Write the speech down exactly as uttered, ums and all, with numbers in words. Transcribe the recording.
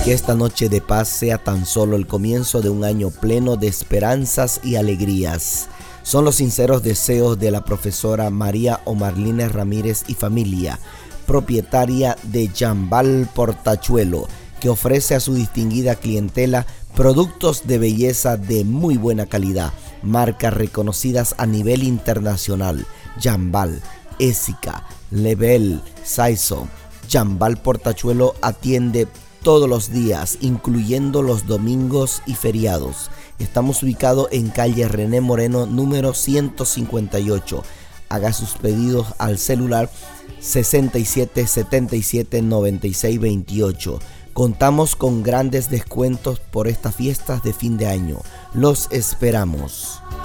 Que esta noche de paz sea tan solo el comienzo de un año pleno de esperanzas y alegrías. Son los sinceros deseos de la profesora María Omarlina Ramírez y familia, propietaria de Jambal Portachuelo, que ofrece a su distinguida clientela productos de belleza de muy buena calidad, marcas reconocidas a nivel internacional: Jambal, Ésica, Lebel, Saiso. Jambal Portachuelo atiende todos los días, incluyendo los domingos y feriados. Estamos ubicados en calle René Moreno, número ciento cincuenta y ocho. Haga sus pedidos al celular sesenta y siete setenta y siete noventa y seis veintiocho. Contamos con grandes descuentos por estas fiestas de fin de año. Los esperamos.